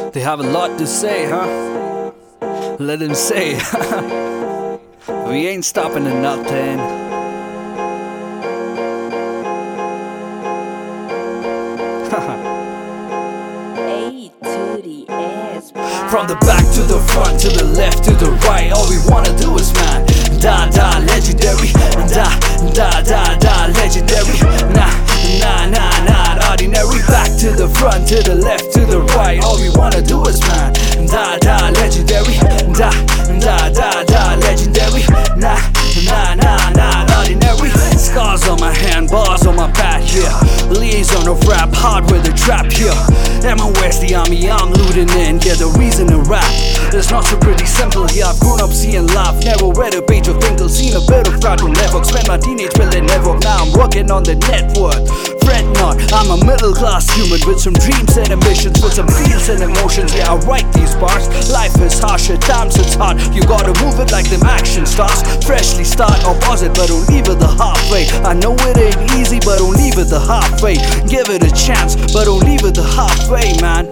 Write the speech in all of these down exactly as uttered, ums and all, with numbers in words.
They have a lot to say, huh? Let them say. We ain't stopping at nothing. A to the S. From the back to the front, to the left, to the right, all we wanna do is man. Da da legendary, da da da da legendary. Nah, nah, nah, not ordinary. Back to the front, to the left, to the right, all we wanna do is man. Da da legendary, da da da da legendary. Nah, nah, nah, not ordinary. Scars on my hand, bars on my back, yeah. Liaison of rap, hard with the trap, yeah. M O S the army, I'm looting in, yeah. The reason to rap is not so pretty simple, yeah. I've grown up seeing life, never read a page of Tinkle, seen a bit of Cartoon Network, spent my teenage building network. Now I'm working on the network. Fret not, I'm a middle class human with some dreams and ambitions, with some feels and emotions. Yeah, I write these bars. Life is harsh, at times it's hard. You gotta move it like them action stars. Freshly start opposite, but don't leave it the halfway. I know it ain't easy, but don't leave it the halfway. Give it a chance, but don't leave it the halfway, man.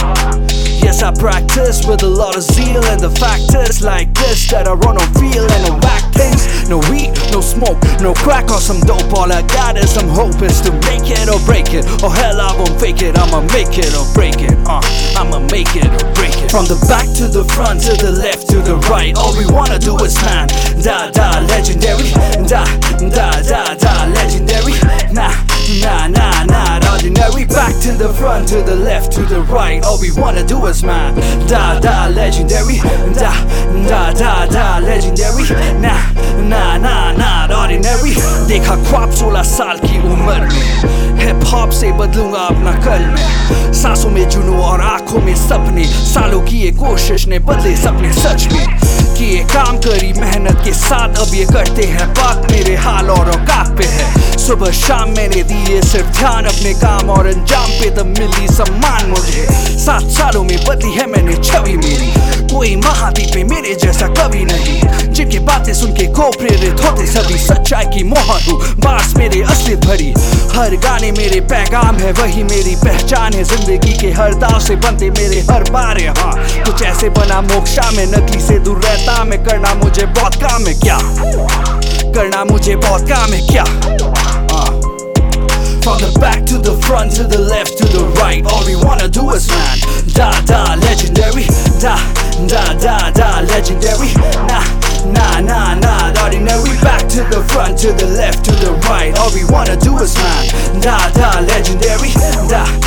Yes, I practice with a lot of zeal, and the fact is like this, that I run on feel and no whack things. No weed, no smoke, no crack or some dope. All I got is some hope is to make it or break it. Or hell, I won't fake it, I'ma make it or break it. uh, I'ma make it or break it. From the back to the front, to the left, to the right, all we wanna do is man. Da da legendary, da da da da legendary. Nah, nah, nah, not ordinary. Back to the front, to the left, to the right, all we wanna do is man. Da da legendary, da da da da legendary. Nah, nah, nah, not ordinary. देखा ख्वाब सोलह साल की उम्र में, hip hop से बदलूंगा अपना कल में। सांसों में जुनून और आंखों में सपने, सालों की ये कोशिश ने बदले सपने सच में। किए काम करी मेहनत के साथ, अब ये करते हैं बात मेरे हाल और औकात पे है। सुबह शाम मैंने दिए सिर्फ ध्यान अपने काम और अंजाम पे, तब मिली सम्मान मुझे। सात सालों में बदली है मैंने छवि मेरी, कोई महाद्वीप में मेरे जैसा कभी नहीं। जिनकी बातें सुन के को प्रेरित होते सभी, सच्चाई की मोहर हूँ, बास मेरे असली भरी। हर गाने मेरे पैगाम है, वही मेरी पहचान है। जिंदगी के हर दाव से बनते मेरे हर बार यहाँ। कुछ ऐसे बना मोक्षा में, नकली से दूर रहता मैं। करना मुझे बहुत काम है क्या, करना मुझे बहुत काम है क्या। From the back to the front, to the left, to the right, all we wanna do is man. Da da legendary, da da da da legendary. Nah, nah, nah, not ordinary. Back to the front, to the left, to the right, all we wanna do is man. Da da legendary, da